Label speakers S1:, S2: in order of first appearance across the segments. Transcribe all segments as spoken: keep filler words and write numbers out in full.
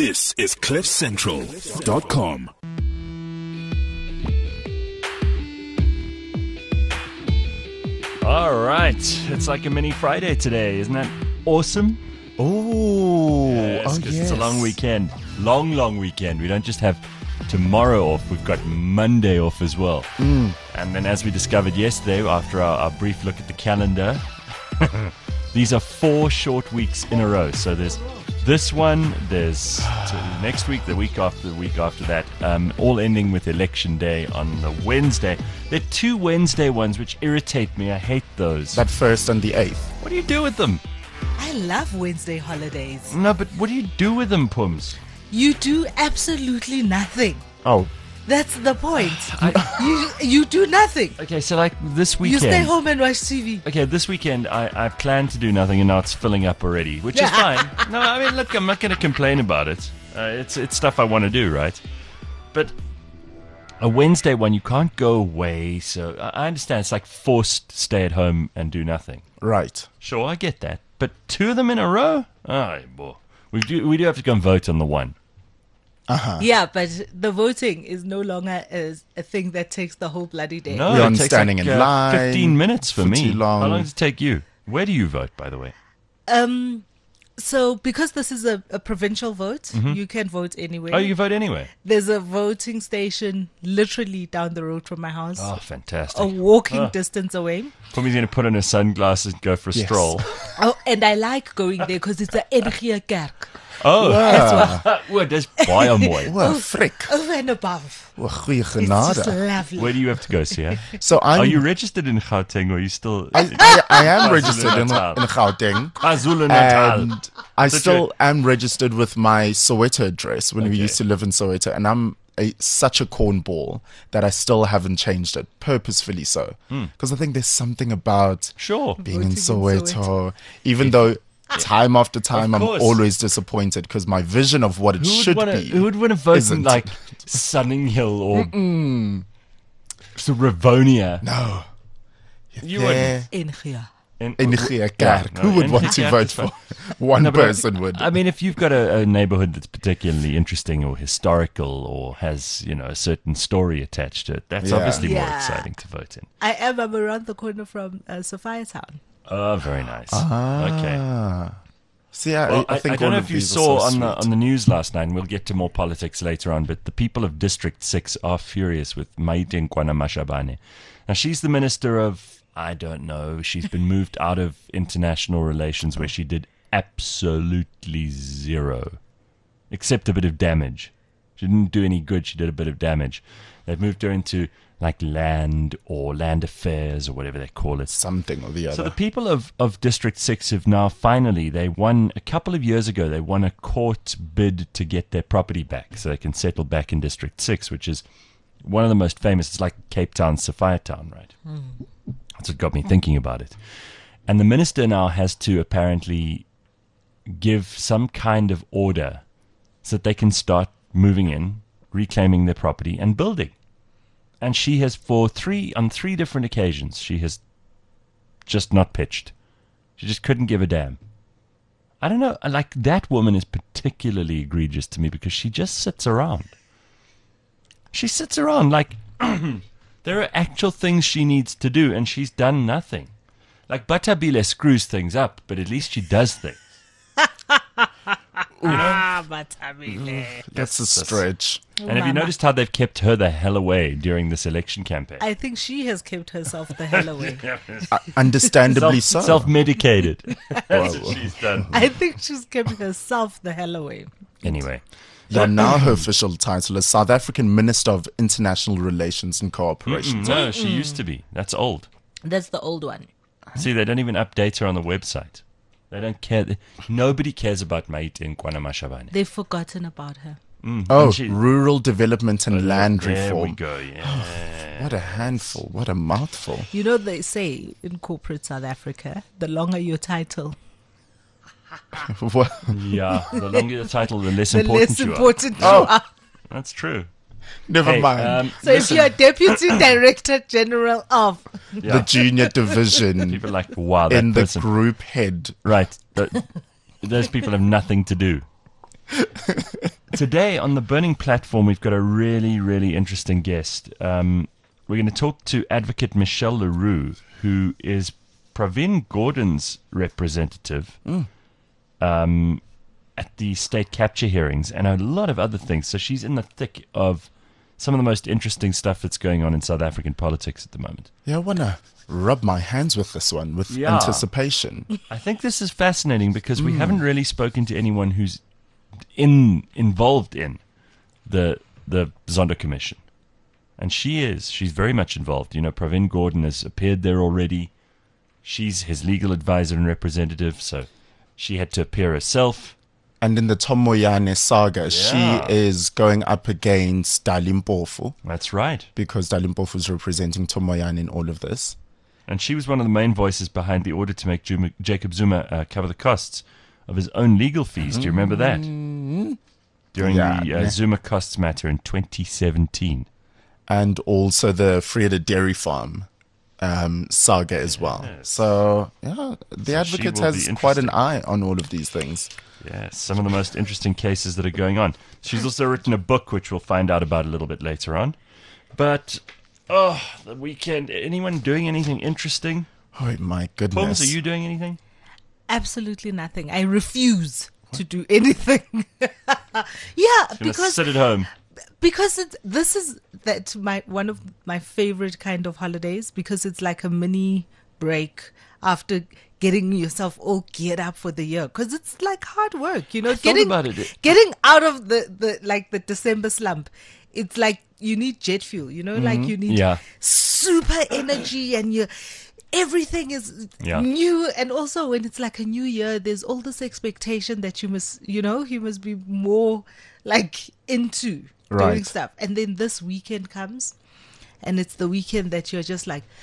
S1: This is cliff central dot com.
S2: All right. It's like a mini Friday today. Isn't that awesome?
S3: Oh,
S2: Yes,
S3: oh
S2: 'cause
S3: yes.
S2: It's a long weekend. Long, long weekend. We don't just have tomorrow off. We've got Monday off as well.
S3: Mm.
S2: And then as we discovered yesterday, after our, our brief look at the calendar, these are four short weeks in a row. So there's this one, there's t- next week, the week after, the week after that, um, all ending with Election Day on the Wednesday. There are two Wednesday ones which irritate me. I hate those.
S3: That first and the eighth.
S2: What do you do with them?
S4: I love Wednesday holidays.
S2: No, but what do you do with them, Pums?
S4: You do absolutely nothing.
S3: Oh,
S4: That's the point. you you do nothing.
S2: Okay, so like this
S4: You
S2: weekend.
S4: stay home and watch T V.
S2: Okay, this weekend I, I planned to do nothing and now it's filling up already, which is fine. No, I mean, look, I'm not going to complain about it. Uh, it's it's stuff I want to do, right? But a Wednesday one, you can't go away, so I I understand it's like forced stay at home and do nothing.
S3: right.
S2: Sure, I get that. But two of them in a row? Oh, boy. We do, we do have to go and vote on the one.
S4: Yeah, but the voting is no longer as a thing that takes the whole bloody day.
S2: No,
S3: We're
S2: it
S3: on
S2: takes
S3: standing
S2: like,
S3: in
S2: uh,
S3: line
S2: fifteen minutes for,
S3: for
S2: me.
S3: too long.
S2: How long does it take you? Where do you vote, by the way?
S4: Um, so because this is a, a provincial vote, you can vote anywhere.
S2: Oh, you vote anyway?
S4: There's a voting station literally down the road from my house,
S2: Oh, fantastic.
S4: a walking
S2: Oh.
S4: distance away.
S2: Pummy's going to put on her sunglasses and go for a
S3: Yes.
S2: stroll.
S4: Oh, and I like going there because it's a N G Kerk.
S2: Oh,
S4: That's why.
S2: well, that's baie mooi.
S3: Well, frick.
S4: Over and above.
S3: Well, goeie
S4: It's just
S3: genade.
S4: lovely.
S2: Where do you have to go, Sia?
S3: So I'm,
S2: Are you registered in Gauteng or are you still...
S3: I, I, I am
S2: KwaZulu
S3: registered in,
S2: Natal.
S3: in Gauteng.
S2: KwaZulu-Natal.
S3: And I
S2: So
S3: still
S2: you're-
S3: am registered with my Soweto address when we
S2: Okay.
S3: used to live in Soweto. And I'm a, such a cornball that I still haven't changed it, purposefully so. Because I think there's something about
S2: Sure.
S3: being in
S4: Voting in
S3: Soweto,
S4: Soweto.
S3: even though time after time I'm
S2: course.
S3: always disappointed because my vision of what it
S2: Who would
S3: should
S2: wanna,
S3: be.
S2: Who would want to vote in
S3: isn't.
S2: like Sunning Hill or so Rivonia?
S3: No.
S2: You
S3: Yeah.
S4: In here.
S2: wouldn't.
S3: In
S2: Yeah,
S3: Kerk.
S2: no,
S3: Who would
S2: in
S3: want to
S2: Kerk
S3: vote
S2: is fine.
S3: for? One
S2: No, but I-
S3: person would.
S2: I mean, if you've got a, a neighborhood that's particularly interesting or historical or has, you know, a certain story attached to it, that's
S3: Yeah.
S2: obviously more
S4: Yeah.
S2: exciting to vote in.
S4: I am I'm around the corner from uh, Sophia Town.
S2: Oh, very nice. Okay.
S3: Ah. See, I,
S2: Well,
S3: I
S2: I,
S3: think
S2: I don't
S3: all
S2: know
S3: of
S2: if you
S3: these are
S2: saw
S3: so
S2: on the
S3: sweet.
S2: on the news last night, and we'll get to more politics later on, but the people of District six are furious with Maite Nkwana Mashabane. Now, she's the minister of, I don't know, she's been moved out of international relations where she did absolutely zero, except a bit of damage. She didn't do any good, she did a bit of damage. They've moved her into like land or land affairs or whatever they call it.
S3: Something or the other.
S2: So the people of, of District six have now finally, they won, a couple of years ago, they won a court bid to get their property back so they can settle back in District six, which is one of the most famous. It's like Cape Town, Sophia Town, right? That's what got me thinking about it. And the minister now has to apparently give some kind of order so that they can start moving in, reclaiming their property and building. And she has, for three, on three different occasions, she has just not pitched. She just couldn't give a damn. I don't know, like that woman is particularly egregious to me because she just sits around. She sits around like there are actual things she needs to do and she's done nothing. Like Batabile screws things up, but at least she does things.
S4: Ah, but I mean,
S3: That's a
S2: That's-
S3: stretch.
S2: And have you noticed how they've kept her the hell away during this election campaign?
S4: I think she has kept herself the hell away.
S3: Uh, understandably
S2: Self,
S3: so.
S2: self-medicated. That's what she's done.
S4: I think she's kept herself the hell away.
S2: Anyway.
S3: Yeah, now her official title is South African Minister of International Relations and Cooperation.
S2: Mm, no, she used to be. That's old.
S4: That's the old one.
S2: See, they don't even update her on the website. They don't care. Nobody cares about Maite Nkwana Mashabane.
S4: They've forgotten about her.
S2: Mm,
S3: Oh,
S2: and she-
S3: rural development and land
S2: there we
S3: reform.
S2: go, yeah.
S3: What a handful. What a mouthful.
S4: You know, they say in corporate South Africa, the longer your title,
S3: What?
S2: Yeah, the longer the title, the less
S4: the
S2: important
S4: less
S2: you
S4: important you
S3: Oh.
S4: are.
S2: are. That's true.
S3: Never
S2: Hey,
S3: mind.
S2: um,
S4: So
S2: listen,
S4: if you're Deputy Director General of,
S2: yeah,
S3: The junior division
S2: people are like, wow, that
S3: in the
S2: person.
S3: group head.
S2: Right. th- those people have nothing to do. Today on the Burning Platform, we've got a really, really interesting guest. Um, we're going to talk to Advocate Michelle Leroux, who is Pravin Gordhan's representative mm. um, at the state capture hearings and a lot of other things. So she's in the thick of some of the most interesting stuff that's going on in South African politics at the moment.
S3: Yeah, I want to rub my hands with this one with
S2: yeah.
S3: anticipation.
S2: I think this is fascinating because we mm. haven't really spoken to anyone who's in involved in the the Zondo Commission. And she is. She's very much involved. You know, Pravin Gordhan has appeared there already. She's his legal advisor and representative, so she had to appear herself.
S3: And in the Tom Moyane saga,
S2: Yeah.
S3: she is going up against Dali Mpofu.
S2: That's right.
S3: Because Dali Mpofu is representing Tom Moyane in all of this.
S2: And she was one of the main voices behind the order to make Juma, Jacob Zuma uh, cover the costs of his own legal fees. Do you remember that?
S3: Mm-hmm.
S2: During
S3: Yeah,
S2: the uh,
S3: yeah.
S2: Zuma costs matter in twenty seventeen.
S3: And also the Frieda Dairy Farm um, saga as well. So, yeah, the
S2: So she
S3: Advocate
S2: will
S3: has
S2: be
S3: quite an
S2: interesting.
S3: eye on all of these things.
S2: Yeah, some of the most interesting cases that are going on. She's also written a book, which we'll find out about a little bit later on. But, oh, the weekend. Anyone doing anything interesting?
S3: Oh, my
S2: Holmes,
S3: goodness.
S2: are you doing anything?
S4: Absolutely nothing. I refuse to do anything. yeah,
S2: You're gonna
S4: because
S2: sit at home.
S4: because it, this is that my one of my favorite kind of holidays because it's like a mini break after getting yourself all geared up for the year because it's like hard work, you know,
S2: I thought
S4: getting
S2: about it.
S4: getting out of the, the like the December slump. It's like you need jet fuel, you know, like you need
S2: Yeah.
S4: super energy and you everything is
S2: Yeah.
S4: new. And also when it's like a new year, there's all this expectation that you must, you know, you must be more like into doing
S3: Right.
S4: stuff. And then this weekend comes and it's the weekend that you're just like,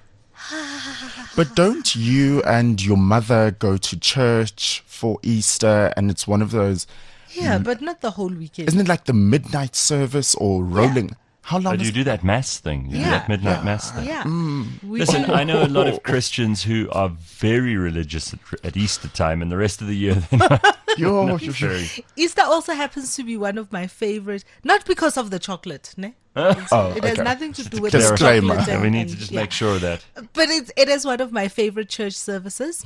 S3: But don't you and your mother go to church for Easter? And it's one of those,
S4: yeah, but not the whole weekend.
S3: isn't it like the midnight service or rolling? How long
S2: Oh, do
S3: is
S2: you do that mass thing? You do
S4: Yeah.
S2: that midnight
S3: Yeah.
S2: mass thing?
S4: Yeah. We
S2: Listen,
S4: do.
S2: I know a lot of Christians who are very religious at, at Easter time, and the rest of the year they're not,
S3: Yo,
S2: not
S3: yo, yo.
S2: very.
S4: Easter also happens to be one of my favorite, not because of the chocolate, ne?
S3: Oh,
S4: It has
S3: okay.
S4: nothing to do
S2: to
S4: with the
S3: Disclaimer.
S4: chocolate.
S2: Yeah,
S4: and-
S2: we need
S4: and-
S2: to just
S4: yeah.
S2: make sure of that.
S4: But it's, it is one of my favorite church services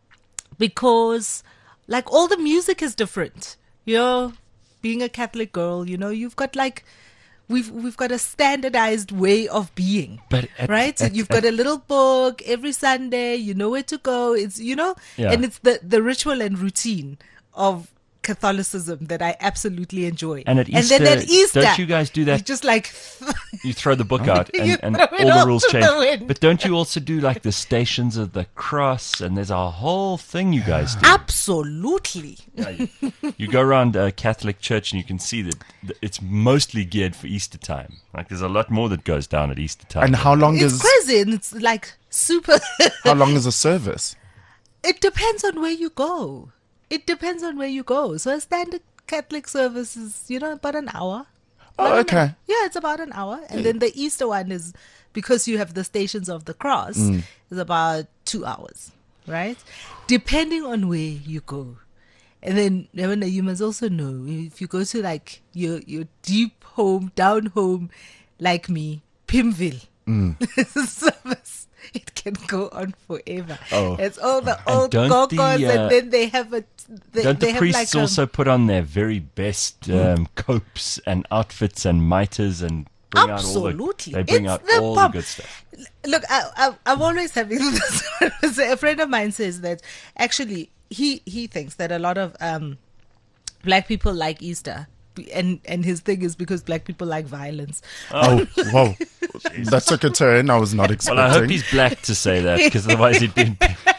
S4: because, like, all the music is different. You know, being a Catholic girl, you know, you've got like, we've we've got a standardized way of being,
S2: But at-
S4: right?
S2: at-
S4: You've got a little book every Sunday. You know where to go. It's you know,
S2: Yeah.
S4: and it's the the ritual and routine of Catholicism that I absolutely enjoy.
S2: And at Easter,
S4: then at Easter,
S2: don't you guys do that?
S4: you just like.
S2: You throw the book out
S4: You
S2: and, and
S4: throw it
S2: all the
S4: off
S2: rules
S4: to the
S2: change.
S4: wind.
S2: But don't you also do like the Stations of the Cross? And there's a whole thing you guys do.
S4: Absolutely.
S2: Yeah, you, you go around a Catholic church and you can see that th- it's mostly geared for Easter time. Like there's a lot more that goes down at Easter time.
S3: And how long
S4: It's
S3: is
S4: crazy and it's like super.
S3: how long is a service?
S4: It depends on where you go. It depends on where you go. So a standard Catholic service is, you know, about an hour.
S3: Oh,
S4: About an
S3: okay.
S4: hour. Yeah, it's about an hour. And then the Easter one is, because you have the Stations of the Cross,
S3: Mm.
S4: is about two hours, right? Depending on where you go. And then Ravana, you must also know, if you go to like your, your deep home, down home, like me, Pimville,
S3: Mm.
S4: service, it can go on forever.
S3: Oh.
S4: It's all the old
S2: don't the,
S4: gogos,
S2: uh,
S4: and then they have a. They,
S2: Don't
S4: they
S2: the
S4: have
S2: priests
S4: like
S2: also put on their very best um, copes and outfits and mitres and bring
S4: Absolutely.
S2: out all the, they bring
S4: It's
S2: out
S4: the
S2: all
S4: bomb.
S2: the good stuff.
S4: Look, I, I, I'm always having this. A friend of mine says that actually he he thinks that a lot of um, black people like Easter, and and his thing is because black people like violence.
S3: Oh, whoa. That took a turn I was not
S2: Well,
S3: expecting.
S2: I hope he's black to say that because otherwise he'd be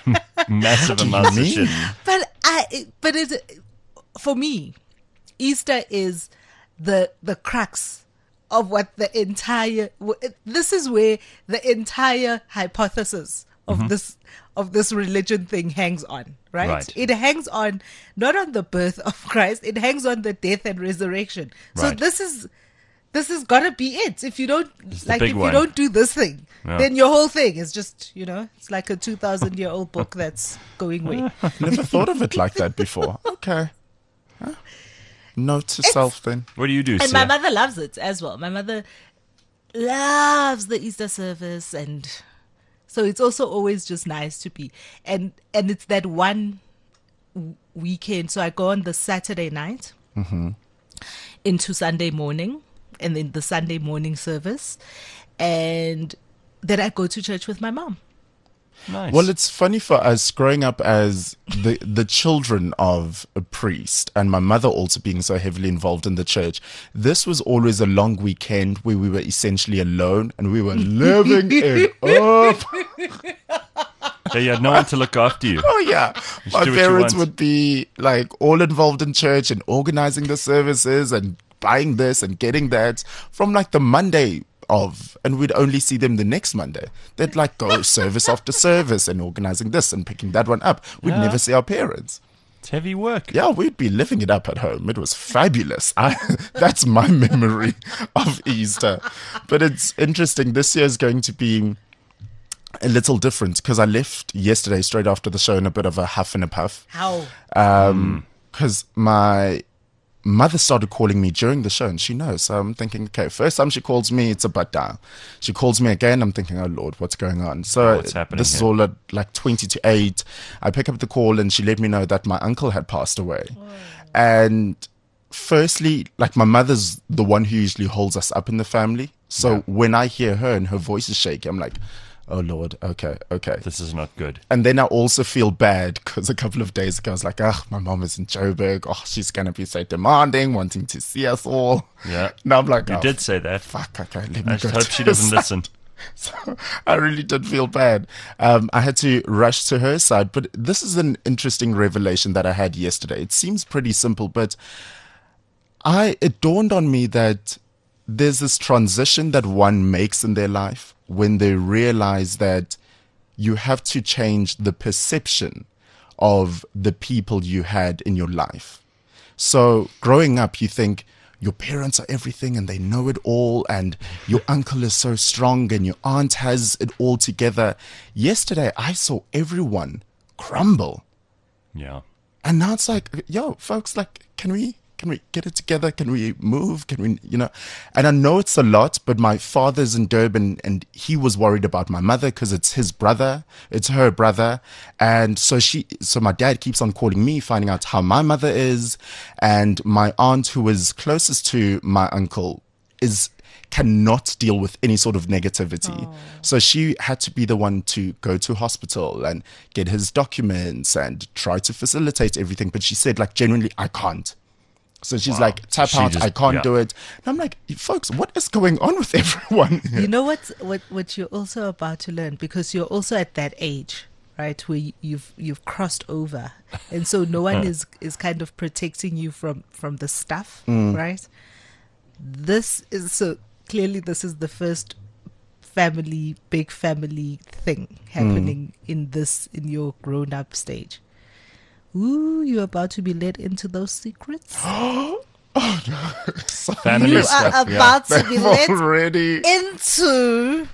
S2: massive amounts of
S3: mean?
S2: shit.
S4: But I, but it, for me, Easter is the the crux of what the entire. This is where the entire hypothesis of this of this religion thing hangs on, right?
S2: Right.
S4: It hangs on not on the birth of Christ; it hangs on the death and resurrection. So
S2: Right.
S4: this is. This is gotta be it. If you don't
S2: the
S4: like,
S2: big
S4: if
S2: one.
S4: you don't do this thing,
S2: Yeah.
S4: then your whole thing is just, you know, it's like a two thousand year old book that's going away.
S3: Never thought of it like that before. Okay. Note to self then.
S2: What do you do,
S4: And
S2: Sia?
S4: my mother loves it as well. My mother loves the Easter service, and so it's also always just nice to be. And and it's that one w- weekend. So I go on the Saturday night into Sunday morning, and then the Sunday morning service, and then I go to church with my mom.
S2: Nice.
S3: Well, it's funny for us growing up as the the children of a priest, and my mother also being so heavily involved in the church. This was always a long weekend where we were essentially alone, and we were living it up.
S2: So you had no one to look after you.
S3: Oh yeah, my
S2: do what you
S3: parents
S2: want.
S3: would be like all involved in church and organizing the services and buying this and getting that from like the Monday of, and we'd only see them the next Monday. They'd like go service after service and organizing this and picking that one up. We'd
S2: Yeah.
S3: never see our parents.
S2: It's heavy work.
S3: Yeah, we'd be living it up at home. It was fabulous. I, that's my memory of Easter. But it's interesting. This year is going to be a little different because I left yesterday straight after the show in a bit of a huff and a puff.
S4: How?
S3: Um, because my mother started calling me during the show, and she knows. So I'm thinking, okay, first time she calls me, it's a butt dial. She calls me again. I'm thinking, oh Lord, what's going on? So
S2: What's happening
S3: this is
S2: here?
S3: all at like twenty to eight. I pick up the call, and she let me know that my uncle had passed away. And firstly, like my mother's the one who usually holds us up in the family. So when I hear her and her voice is shaky, I'm like, oh Lord, okay, okay.
S2: This is not good.
S3: And then I also feel bad because a couple of days ago I was like, oh, my mom is in Joburg. Oh, she's going to be so demanding, wanting to see us all.
S2: Yeah.
S3: Now I'm like,
S2: You
S3: oh,
S2: did say that.
S3: fuck, okay, let me
S2: I
S3: go
S2: just hope
S3: to
S2: she
S3: her
S2: doesn't
S3: side.
S2: listen.
S3: So I really did feel bad. Um, I had to rush to her side, but this is an interesting revelation that I had yesterday. It seems pretty simple, but I it dawned on me that there's this transition that one makes in their life when they realize that you have to change the perception of the people you had in your life. So growing up, you think your parents are everything and they know it all, and your uncle is so strong and your aunt has it all together. Yesterday, I saw everyone crumble.
S2: Yeah.
S3: And now it's like, yo, folks, like, can we can we get it together? Can we move? Can we, you know? And I know it's a lot, but my father's in Durban and he was worried about my mother because it's his brother, it's her brother. And so she, so my dad keeps on calling me, finding out how my mother is. And my aunt, who is closest to my uncle, is cannot deal with any sort of negativity. So she had to be the one to go to hospital and get his documents and try to facilitate everything. But she said, like, genuinely, I can't. So she's
S2: Wow.
S3: like, tap
S2: She
S3: out,
S2: just-
S3: I can't
S2: yeah.
S3: do it. And I'm like, folks, what is going on with everyone?
S4: You know what's, what what you're also about to learn, because you're also at that age, right, where you- you've you've crossed over, and so no one is is kind of protecting you from from the stuff, right? This is so clearly this is the first family, big family thing happening in this in your grown up stage. Ooh, you're about to be led into those secrets.
S2: Family
S4: You
S2: stuff.
S4: are
S2: yeah.
S4: about to be led
S3: Already,
S4: into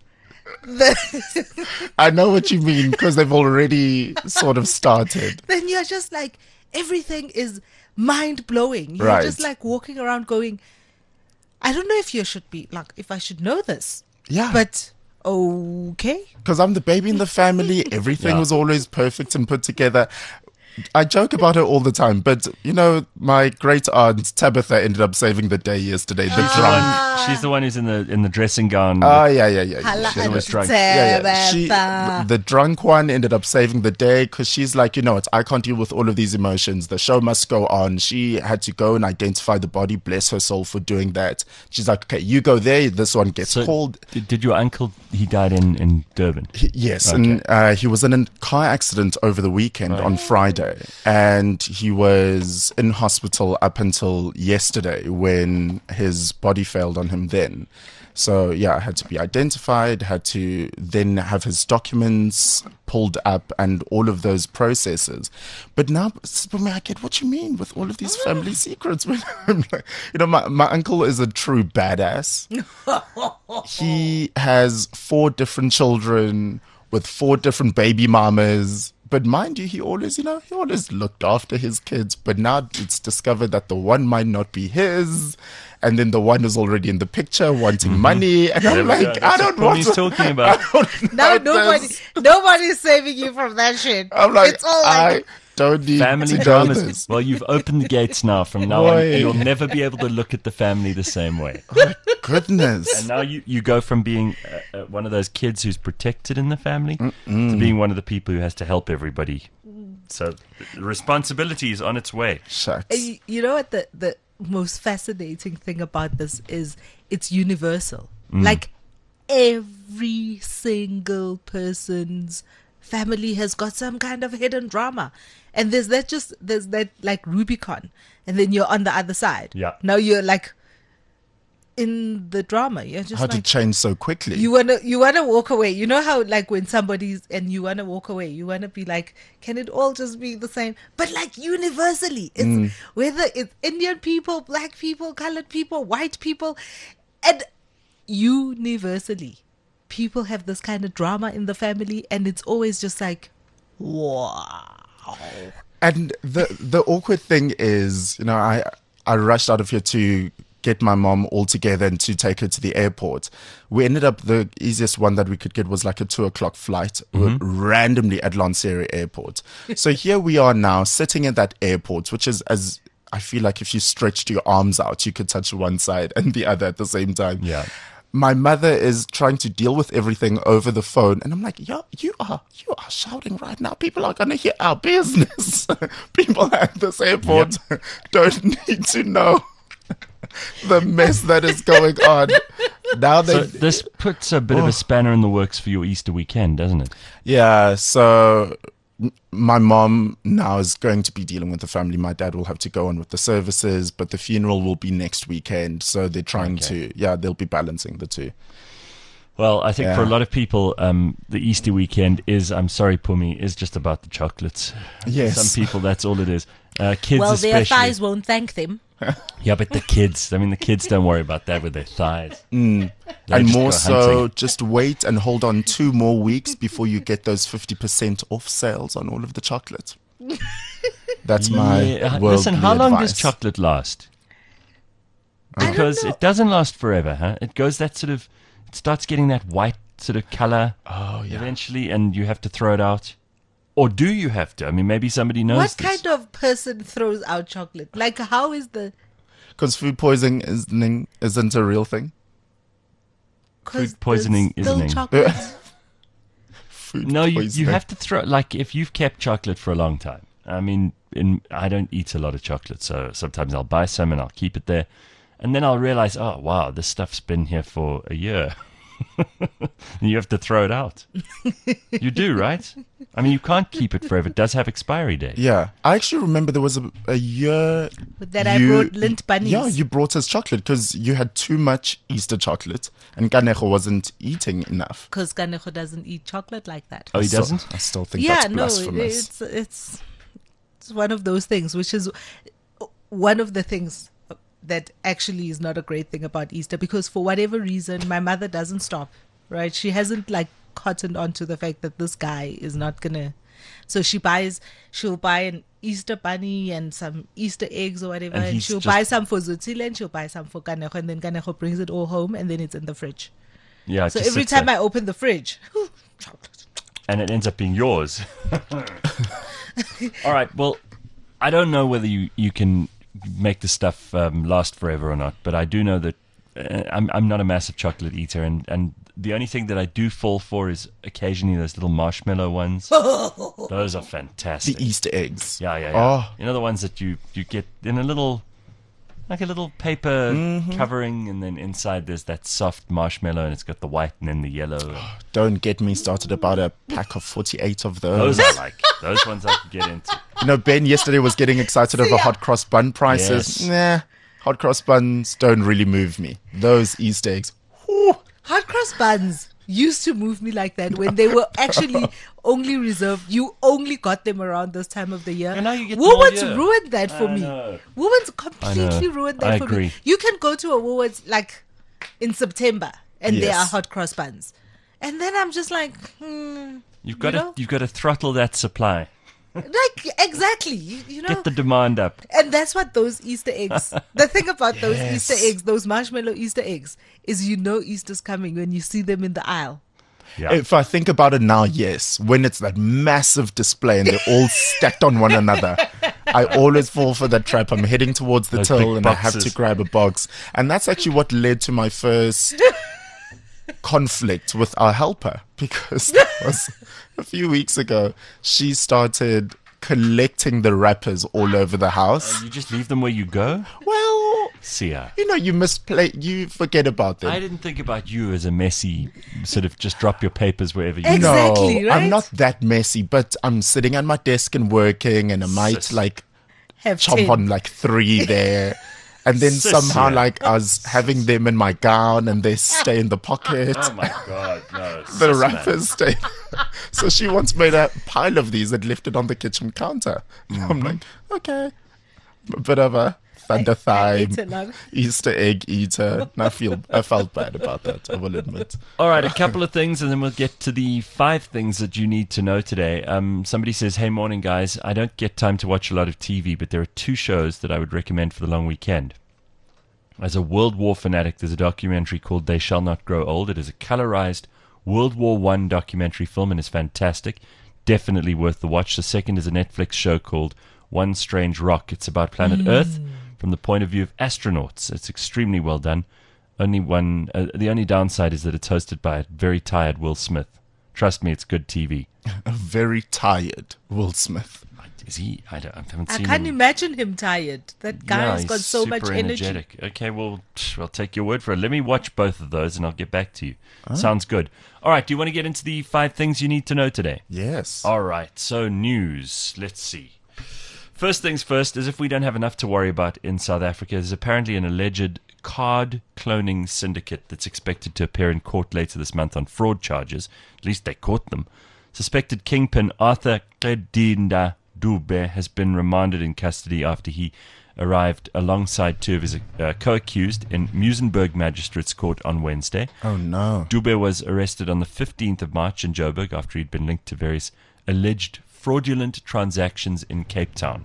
S4: the.
S3: I know what you mean because they've already sort of started.
S4: Then you're just like, everything is mind blowing. You're
S3: Right.
S4: just like walking around going, I don't know if you should be like, if I should know this.
S3: Yeah.
S4: But okay.
S3: Because I'm the baby in the family. Everything
S2: Yeah.
S3: was always perfect and put together. I joke about her all the time, but you know, my great aunt Tabitha ended up saving the day yesterday. The
S2: She's the
S3: drunk.
S2: one- She's the one who's in the in the dressing gown.
S3: Oh, yeah, yeah, yeah. yeah.
S4: Hala
S3: She-
S2: always
S4: and
S2: drunk.
S3: yeah, yeah. She,
S4: Tabitha.
S3: the drunk one ended up saving the day because she's like, you know what, I can't deal with all of these emotions. The show must go on. She had to go and identify the body. Bless her soul for doing that. She's like, okay, you go there. This one gets
S2: So
S3: called.
S2: Did, did your uncle? He died in in Durban.
S3: He- Yes,
S2: Okay.
S3: and uh, he was in a car accident over the weekend on Friday, and he was in hospital up until yesterday when his body failed on him then. So yeah, had to be identified, had to then have his documents pulled up and all of those processes. But now, Sipome, I get what you mean with all of these family secrets. When I'm like, you know, my, my uncle is a true badass. He has four different children with four different baby mamas, but mind you, he always, you know, he always looked after his kids. But now it's discovered that the one might not be his, and then the one is already in the picture wanting money, and I'm
S2: There we
S3: like,
S2: go.
S3: I
S2: That's
S3: don't
S2: what
S3: want
S2: Pumi's
S3: to.
S2: talking about.
S3: I don't
S4: Now
S3: want
S4: nobody,
S3: this.
S4: nobody's saving you from that shit.
S3: I'm like,
S4: it's all like,
S3: I don't need
S2: Family
S3: to know
S2: dramas.
S3: this.
S2: Well, you've opened the gates now. From now on,
S3: Boy.
S2: you'll never be able to look at the family the same way.
S3: Goodness.
S2: And now you, you go from being uh, uh, one of those kids who's protected in the family to being one of the people who has to help everybody. So the responsibility is on its way.
S3: Shucks.
S4: And you, you know what the, the most fascinating thing about this is? It's universal. Like every single person's family has got some kind of hidden drama. And there's that just, there's that like Rubicon. And then you're on the other side.
S2: Yeah.
S4: Now you're like in the drama. You're just
S3: How
S4: like,
S3: to change so quickly.
S4: you wanna you wanna walk away. You know how like when somebody's and you wanna walk away, you wanna be like, can it all just be the same? But like universally, it's
S3: Mm.
S4: whether it's Indian people, black people, colored people, white people, and universally, people have this kind of drama in the family, and it's always just like, wow.
S3: And the the awkward thing is, you know, I I rushed out of here to get my mom all together and to take her to the airport. We ended up, the easiest one that we could get was like a two o'clock flight randomly at Lanseria Airport. So here we are now sitting at that airport, which is, as I feel like if you stretched your arms out, you could touch one side and the other at the same time.
S2: Yeah.
S3: My mother is trying to deal with everything over the phone, and I'm like, "Yo, you are you are shouting right now. People are gonna hear our business. People at this airport don't need to know the mess that is going on." Now they,
S2: So this puts a bit of a spanner in the works for your Easter weekend, doesn't it?
S3: yeah. So m- my mom now is going to be dealing with the family. My dad will have to go on with the services, but the funeral will be next weekend. So they're trying
S2: Okay.
S3: to, yeah, they'll be balancing the two.
S2: Well, I think for a
S3: Yeah.
S2: lot of people, um, the Easter weekend is, I'm sorry, Pumi, is just about the chocolates.
S3: Yes.
S2: Some people, that's all it is. Uh, kids
S4: Well, their
S2: especially.
S4: thighs won't thank them.
S2: Yeah, but the kids, I mean, the kids don't worry about that with their thighs. They
S3: And
S2: just
S3: more
S2: go
S3: so,
S2: hunting.
S3: just wait and hold on two more weeks before you get those fifty percent off sales on all of the chocolate. That's my
S2: Yeah,
S3: worldly
S2: listen, how long does
S3: advice.
S2: chocolate last?
S4: I don't
S2: Because
S4: know.
S2: it doesn't last forever, huh? It goes that sort of, it starts getting that white sort of color
S3: Oh, yeah.
S2: eventually, and you have to throw it out. Or do you have to? I mean, maybe somebody knows
S4: What
S2: this.
S4: kind of person throws out chocolate? Like, how is the?
S3: Because food poisoning isn't a real thing.
S4: 'Cause
S2: Food poisoning
S4: there's still
S2: isn't.
S4: chocolate.
S3: Food
S2: No, you,
S3: poisoning.
S2: you have to throw, like, if you've kept chocolate for a long time. I mean, in, I don't eat a lot of chocolate, so sometimes I'll buy some and I'll keep it there. And then I'll realize, oh, wow, this stuff's been here for a year. And you have to throw it out. You do, right? I mean, you can't keep it forever. It does have expiry date.
S3: Yeah, I actually remember there was a, a year
S4: That I
S3: you-
S4: brought Lindt bunnies.
S3: Yeah, you brought us chocolate because you had too much Easter chocolate, and Kanejo wasn't eating enough.
S4: Because Kanejo doesn't eat chocolate like that.
S2: Oh, he
S3: So-
S2: doesn't?
S3: I still think
S4: yeah,
S3: that's
S4: no,
S3: blasphemous.
S4: it's it's it's one of those things, which is one of the things that actually is not a great thing about Easter, because for whatever reason, my mother doesn't stop. Right? She hasn't like cottoned onto the fact that this guy is not gonna. So she buys, she'll buy an Easter bunny and some Easter eggs or whatever,
S2: And
S4: and,
S2: he's
S4: she'll
S2: just-
S4: buy some for Zutsile and she'll buy some for Kanejo, and then Kanejo brings it all home, and then it's in the fridge.
S2: Yeah. it
S4: So
S2: just
S4: every
S2: sits
S4: time
S2: there.
S4: I open the fridge, chocolate.
S2: And it ends up being yours. All right. Well, I don't know whether you, you can make the stuff um, last forever or not, but I do know that uh, I'm I'm not a massive chocolate eater, and, and the only thing that I do fall for is occasionally those little marshmallow ones. Those are
S3: The
S2: fantastic.
S3: Easter eggs.
S2: Yeah, yeah, yeah.
S3: Oh.
S2: You know the ones that you, you get in a little, like a little paper
S3: Mm-hmm.
S2: covering, and then inside there's that soft marshmallow, and it's got the white and then the yellow.
S3: Don't get me started about a pack of forty-eight of those.
S2: Those I like. Those ones I can get into.
S3: You know, Ben yesterday was getting excited over hot cross bun prices.
S2: Yes.
S3: Nah, hot cross buns don't really move me. Those Easter eggs. whew.
S4: Hot cross buns used to move me like that when they were actually only reserved. You only got them around this time of the year.
S2: And now you get them all
S4: Woolworths
S2: year.
S4: ruined that for
S2: I
S4: me.
S2: know.
S4: Woolworths completely
S2: know.
S4: ruined that
S2: I
S4: for
S2: agree.
S4: me. You can go to a Woolworths like in September and there are
S3: Yes.
S4: hot cross buns. And then I'm just like, hmm,
S2: You've got
S4: you
S2: to
S4: know?
S2: you've got to throttle that supply.
S4: Like, exactly. You, you know?
S2: Get the demand up.
S4: And that's what those Easter eggs, the thing about those
S3: Yes.
S4: Easter eggs, those marshmallow Easter eggs, is you know Easter's coming when you see them in the aisle.
S2: Yeah.
S3: If I think about it now, yes, when it's that massive display and they're all stacked on one another, I always fall for that trap. I'm heading towards the
S2: Those
S3: till
S2: big
S3: and I have
S2: boxes.
S3: to grab a box. And that's actually what led to my first conflict with our helper, because it was a few weeks ago, she started collecting the wrappers all over the house.
S2: You just leave them where you go?
S3: Well,
S2: See ya.
S3: you know, you misplay, you forget about them.
S2: I didn't think about you as a messy, sort of just drop your papers wherever you
S4: Ex-
S2: go.
S4: Exactly,
S3: no,
S4: right?
S3: I'm not that messy, but I'm sitting at my desk and working, and I might
S2: Sis.
S3: like
S4: Have
S3: chomp
S4: ten.
S3: on like three there. And then
S2: Sis,
S3: somehow,
S2: yeah.
S3: like, I was having them in my gown and they stay in the pocket.
S2: Oh my god, no.
S3: The
S2: sis, man.
S3: wrappers stay. So she once made a pile of these and left it on the kitchen counter.
S2: Mm-hmm.
S3: I'm like, okay. A bit of a thunder
S4: I ate
S3: thigh,
S4: a lot.
S3: Easter egg eater. And I feel, I felt bad about that, I will admit.
S2: All right, a couple of things, and then we'll get to the five things that you need to know today. Um, somebody says, "Hey, morning, guys. I don't get time to watch a lot of T V, but there are two shows that I would recommend for the long weekend." As a World War fanatic, there's a documentary called They Shall Not Grow Old. It is a colorized World War One documentary film and is fantastic. Definitely worth the watch. The second is a Netflix show called One Strange Rock. It's about planet Earth from the point of view of astronauts. It's extremely well done. Only one, uh, the only downside is that it's hosted by a very tired Will Smith. Trust me, it's good T V.
S3: A very tired Will Smith.
S2: Is he? I, don't, I haven't
S4: I
S2: seen
S4: can't
S2: him.
S4: imagine him tired. That guy
S2: Yeah,
S4: has
S2: he's
S4: got so much
S2: super
S4: energy.
S2: energetic. Okay, well, psh, I'll take your word for it. Let me watch both of those and I'll get back to you. Sounds good. All right, do you want to get into the five things you need to know today?
S3: Yes.
S2: All right, so news. Let's see. First things first, as if we don't have enough to worry about in South Africa, there's apparently an alleged card cloning syndicate that's expected to appear in court later this month on fraud charges. At least they caught them. Suspected kingpin Arthur Kedinda Dube has been remanded in custody after he arrived alongside two of his uh, co-accused in Muizenberg Magistrates Court on Wednesday.
S3: Oh, no.
S2: Dube was arrested on the fifteenth of March in Joburg after he'd been linked to various alleged fraudulent transactions in Cape Town.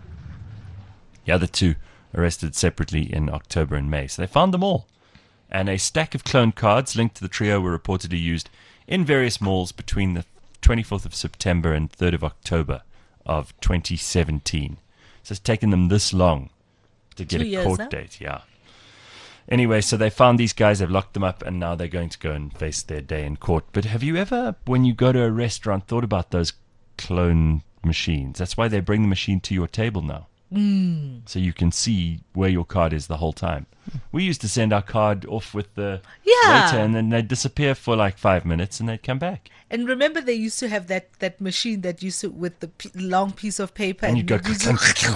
S2: The other two arrested separately in October and May. So they found them all. And a stack of clone cards linked to the trio were reportedly used in various malls between the twenty-fourth of September and third of October of twenty seventeen. So it's taken them this long to get
S4: Two
S2: a
S4: years,
S2: court
S4: huh?
S2: date. Yeah. Anyway, so they found these guys, they've locked them up, and now they're going to go and face their day in court. But have you ever, when you go to a restaurant, thought about those clone machines? That's why they bring the machine to your table now. Mm. So you can see where your card is the whole time. We used to send our card off with the
S4: Yeah.
S2: waiter, and then they'd disappear for like five minutes, and they'd come back.
S4: And remember, they used to have that, that machine that used to with the p- long piece of paper,
S2: And you go...
S4: you'd use it-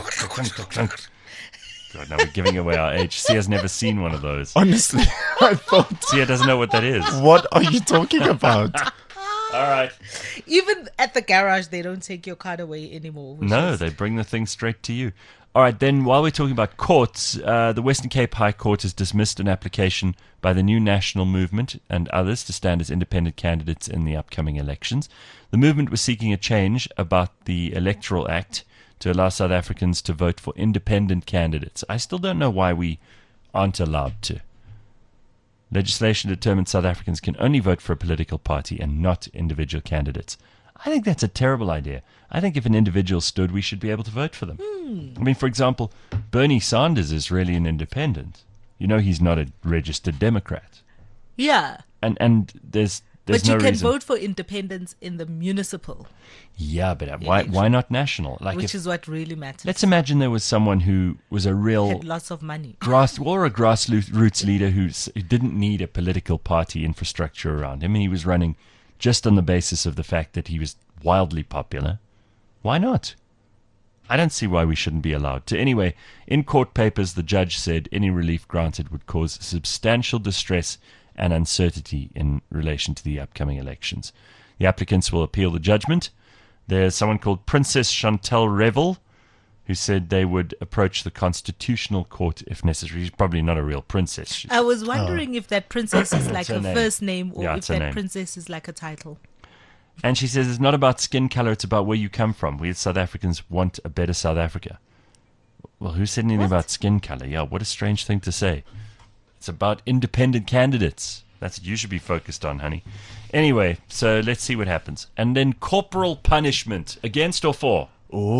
S2: God, now we're giving away our age. Sia's never seen one of those.
S3: Honestly, I thought,
S2: Sia doesn't know what that is.
S3: what are you talking about?
S2: All right.
S4: even at the garage, they don't take your card away anymore. which
S2: No,
S4: is-
S2: they bring the thing straight to you. All right, then while we're talking about courts, uh, the Western Cape High Court has dismissed an application by the New National Movement and others to stand as independent candidates in the upcoming elections. The movement was seeking a change about the Electoral Act to allow South Africans to vote for independent candidates. I still don't know why we aren't allowed to. Legislation determines South Africans can only vote for a political party and not individual candidates. I think that's a terrible idea. I think if an individual stood, we should be able to vote for them.
S4: Hmm.
S2: I mean, for example, Bernie Sanders is really an independent. You know, he's not a registered Democrat.
S4: Yeah.
S2: And and there's there's
S4: But you
S2: no
S4: can
S2: reason.
S4: vote for independence in the municipal,
S2: Yeah, but uh, why why not national? Like,
S4: which
S2: if,
S4: is what really matters.
S2: let's imagine there was someone who was a real
S4: Had lots of money.
S2: grass or a grassroots leader who's, who didn't need a political party infrastructure around him, and he was running just on the basis of the fact that he was wildly popular. Why not? I don't see why we shouldn't be allowed to. Anyway, in court papers, the judge said any relief granted would cause substantial distress and uncertainty in relation to the upcoming elections. The applicants will appeal the judgment. There's someone called Princess Chantal Revel, who said they would approach the Constitutional Court if necessary. She's probably not a real princess. She's,
S4: I was wondering if that princess is like
S2: her
S4: her
S2: name.
S4: first name or
S2: Yeah,
S4: if
S2: it's her
S4: that
S2: name.
S4: princess is like a title.
S2: And she says it's not about skin color, it's about where you come from. We as South Africans want a better South Africa. Well, who said anything
S4: What?
S2: about skin color? Yeah, what a strange thing to say. It's about independent candidates. That's what you should be focused on, honey. Anyway, so let's see what happens. And then corporal punishment. Against or for?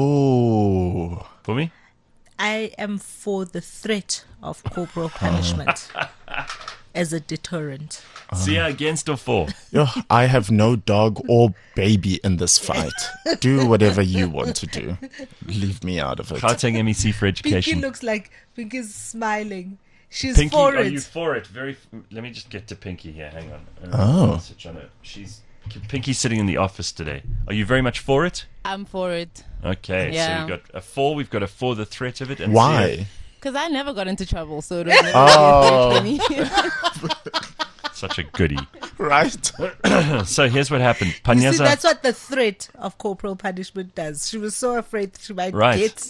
S3: Oh.
S2: For me?
S4: I am for the threat of corporal punishment as a deterrent.
S2: See, against or for?
S3: Yo, I have no dog or baby in this fight. Do whatever you want to do. Leave me out of it.
S2: Gauteng M E C for
S4: Pinky
S2: Education.
S4: looks like Pinky's smiling. She's
S2: Pinky,
S4: for
S2: are
S4: it.
S2: you for it? Very. Let me just get to Pinky here. Hang on. Uh,
S3: Oh.
S2: I'll switch on her. She's Pinky's sitting in the office today. Are you very much for it?
S5: I'm for it.
S2: Okay, so
S5: Yeah.
S2: we've got a for. We've got a for the threat of it. And
S3: Why?
S5: Because I never got into trouble, so it was never
S3: Oh.
S5: really a threat for me.
S2: Such a goodie.
S3: Right?
S2: So here's what happened.
S4: You see,
S2: Panyaza.
S4: that's what the threat of corporal punishment does. She was so afraid she might
S2: Right.
S4: get.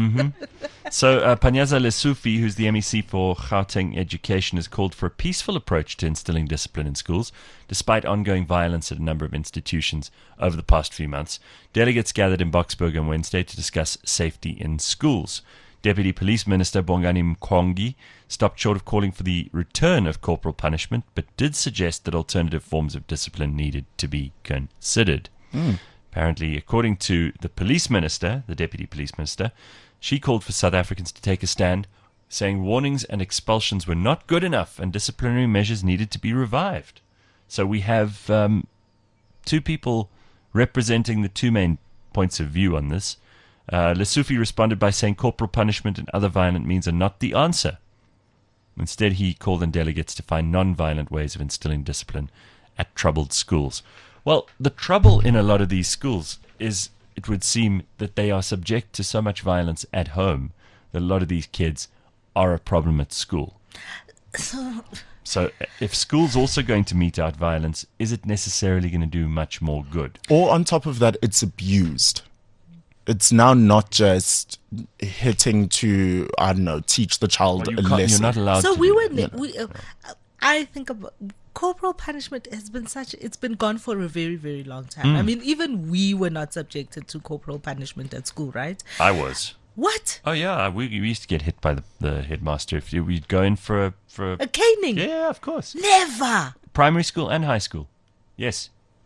S2: So uh, Panyaza Lesufi, who's the M E C for Gauteng Education, has called for a peaceful approach to instilling discipline in schools, despite ongoing violence at a number of institutions over the past few months. Delegates gathered in Boksburg on Wednesday to discuss safety in schools. Deputy Police Minister Bongani Mkongi stopped short of calling for the return of corporal punishment, but did suggest that alternative forms of discipline needed to be considered. Apparently, according to the police minister, the deputy police minister, she called for South Africans to take a stand, saying warnings and expulsions were not good enough and disciplinary measures needed to be revived. So we have um, two people representing the two main points of view on this. Uh, Lesufi responded by saying corporal punishment and other violent means are not the answer. Instead, he called on delegates to find non-violent ways of instilling discipline at troubled schools. Well, the trouble in a lot of these schools is, it would seem, that they are subject to so much violence at home that a lot of these kids are a problem at school.
S4: So,
S2: So if school's also going to mete out violence, is it necessarily going to do much more good?
S3: Or on top of that, it's abused. It's now not just hitting to, I don't know, teach the child
S2: Well,
S3: a
S2: you can't, you're
S3: lesson.
S2: not allowed
S4: so
S2: to
S4: we
S2: do
S4: were.
S2: that.
S4: Ne- we, uh, I think about corporal punishment has been such. It's been gone for a very, very long time. I mean, even we were not subjected to corporal punishment at school, right?
S2: I was.
S4: What?
S2: Oh yeah, we, we used to get hit by the, the headmaster if you, we'd go in for a, for a,
S4: A caning?
S2: yeah, of course,
S4: Never.
S2: primary school and high school. Yes.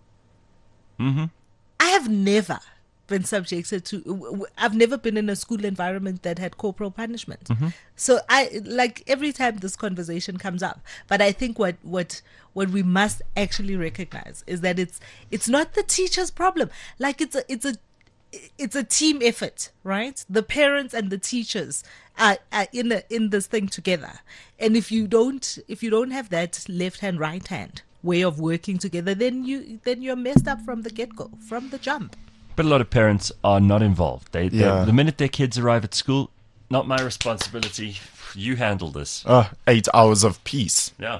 S4: I have never been subjected to. w- w- I've never been in a school environment that had corporal punishment.
S2: Mm-hmm.
S4: So I like every time this conversation comes up. But I think what what what we must actually recognize is that it's it's not the teacher's problem. Like it's a it's a it's a team effort, right? The parents and the teachers are, are in a, in this thing together. And if you don't if you don't have that left hand right hand way of working together, then you then you're messed up from the get go, from the jump.
S2: But a lot of parents are not involved. They, they
S3: Yeah.
S2: the minute their kids arrive at school, not my responsibility. You handle this.
S3: Uh, eight hours of peace.
S2: Yeah.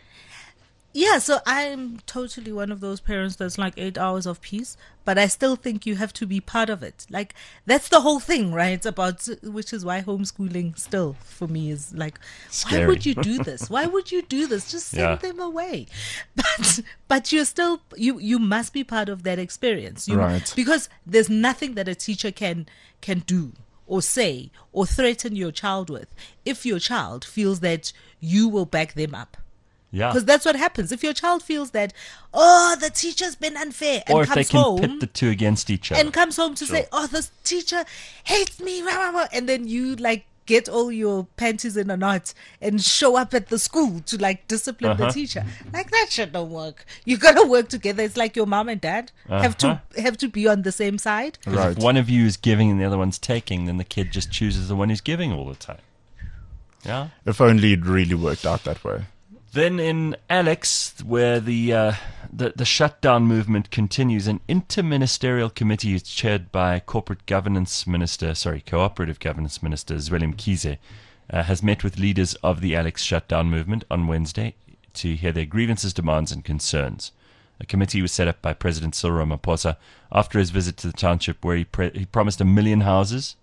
S4: Yeah, so I'm totally one of those parents that's like eight hours of peace, but I still think you have to be part of it. Like, that's the whole thing, right? About, which is why homeschooling still, for me, is like,
S2: Scary.
S4: why would you do this? Why would you do this? Just send
S2: Yeah.
S4: them away. But, but you're still, you, you must be part of that experience. You,
S3: Right.
S4: Because there's nothing that a teacher can, can do or say or threaten your child with if your child feels that you will back them up.
S2: Yeah.
S4: Because that's what happens. If your child feels that, oh, the teacher's been unfair, and
S2: Or if they
S4: comes
S2: can
S4: home
S2: pit the two against each other.
S4: and comes home to say, oh, this teacher hates me, rah, rah, rah," and then you like get all your panties in a knot and show up at the school to like discipline
S2: Uh-huh.
S4: the teacher. Like that shit don't work. You gotta work together. It's like your mom and dad have to
S2: Uh-huh.
S4: have to be on the same side.
S2: 'Cause
S3: Right.
S2: if one of you is giving and the other one's taking, then the kid just chooses the one who's giving all the time. Yeah.
S3: If only it really worked out that way.
S2: Then in Alex, where the, uh, the the shutdown movement continues, an interministerial committee is chaired by corporate governance minister, sorry, cooperative governance minister Zweli Mkhize, uh, has met with leaders of the Alex shutdown movement on Wednesday to hear their grievances, demands, and concerns. A committee was set up by President Cyril Ramaphosa after his visit to the township, where he pre- he promised a million houses,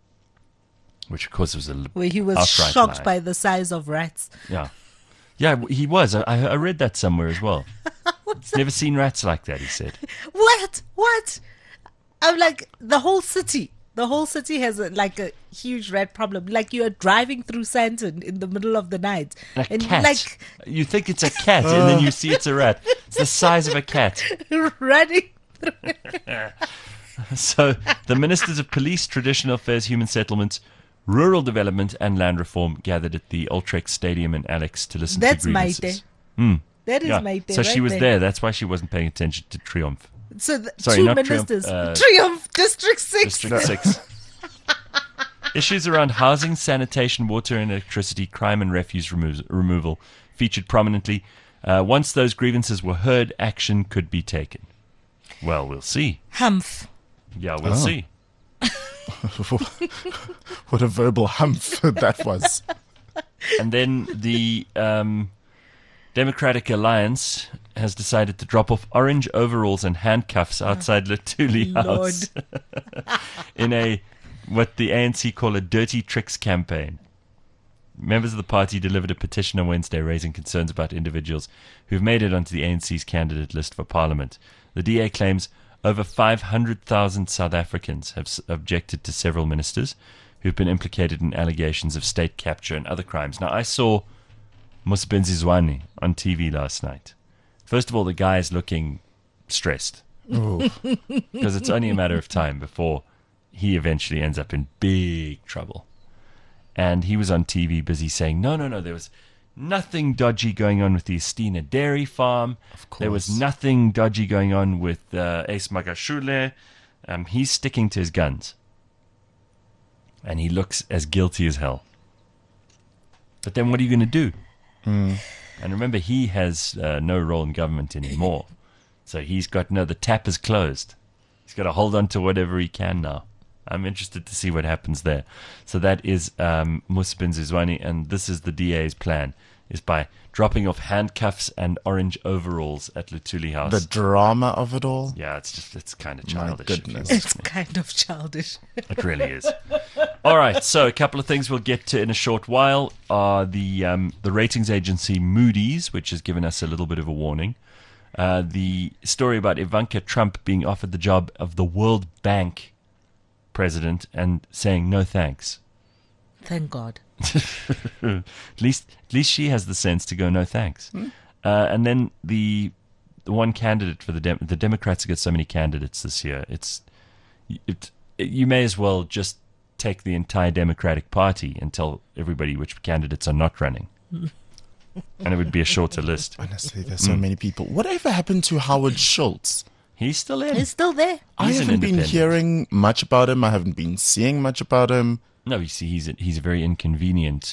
S2: which of course was a l-
S4: Where he was
S2: outright
S4: shocked
S2: lie.
S4: by the size of rats.
S2: Yeah. Yeah, he was. I, I read that somewhere as well. He's never seen rats like that, he said.
S4: What? What? I'm like, the whole city. The whole city has a, like a huge rat problem. Like you are driving through Sandton in the middle of the night.
S2: And a
S4: and
S2: cat.
S4: like
S2: You think it's a cat, and then you see it's a rat. It's the size of a cat.
S4: running.
S2: So the ministers of police, traditional affairs, human settlements, rural development, and land reform gathered at the Ultrex Stadium in Alex to listen
S4: That's
S2: to grievances.
S4: Maite. That is
S2: Yeah.
S4: Maite.
S2: So she
S4: right
S2: was
S4: there.
S2: there. That's why she wasn't paying attention to Triumph.
S4: So the
S2: Sorry,
S4: two
S2: not Triumph,
S4: ministers.
S2: uh,
S4: Triumph, District Six.
S2: District six. Issues around housing, sanitation, water and electricity, crime and refuse remo- removal featured prominently. Uh, once those grievances were heard, action could be taken. Well, we'll see.
S4: Humph.
S2: Yeah, we'll
S3: Oh.
S2: see.
S3: What a verbal humph that was.
S2: And then the um, Democratic Alliance has decided to drop off orange overalls and handcuffs outside Latuli House in a what the A N C call a dirty tricks campaign. Members of the party delivered a petition on Wednesday raising concerns about individuals who've made it onto the A N C's candidate list for parliament. The D A claims over five hundred thousand South Africans have s- objected to several ministers who've been implicated in allegations of state capture and other crimes. Now, I saw Musbenzi Zwane on T V last night. First of all, the guy is looking stressed because it's only a matter of time before he eventually ends up in big trouble. And he was on T V busy saying, no, no, no, there was nothing dodgy going on with the Estina dairy farm.
S3: Of
S2: There was
S3: course.
S2: nothing dodgy going on with uh, Ace Magashule. Um, he's sticking to his guns. And he looks as guilty as hell. But then what are you going to do? And remember, he has uh, no role in government anymore. So he's got no, the tap is closed. He's got to hold on to whatever he can now. I'm interested to see what happens there. So that is um, Musbenzi Zwane, and this is the D A's plan, is by dropping off handcuffs and orange overalls at Latuli House.
S3: The drama of it all.
S2: yeah, it's just, it's kind of
S3: My
S2: childish. if you
S3: goodness.
S2: ask
S4: It's
S2: me.
S4: kind of childish.
S2: It really is. All right, so a couple of things we'll get to in a short while are the um, the ratings agency Moody's, which has given us a little bit of a warning. Uh, the story about Ivanka Trump being offered the job of the World Bank president and saying no thanks.
S4: Thank God.
S2: At least, at least she has the sense to go no thanks. Uh, and then the the one candidate for the Dem- the Democrats have got so many candidates this year. It's it, it, you may as well just take the entire Democratic Party and tell everybody which candidates are not running, and it would be a shorter list.
S3: Honestly, there's so many people. Whatever happened to Howard Schultz?
S2: He's still in.
S4: It's still there.
S3: I
S2: He's an
S3: haven't been
S2: independent.
S3: hearing much about him. I haven't been seeing much about him.
S2: No, you see, he's a, he's a very inconvenient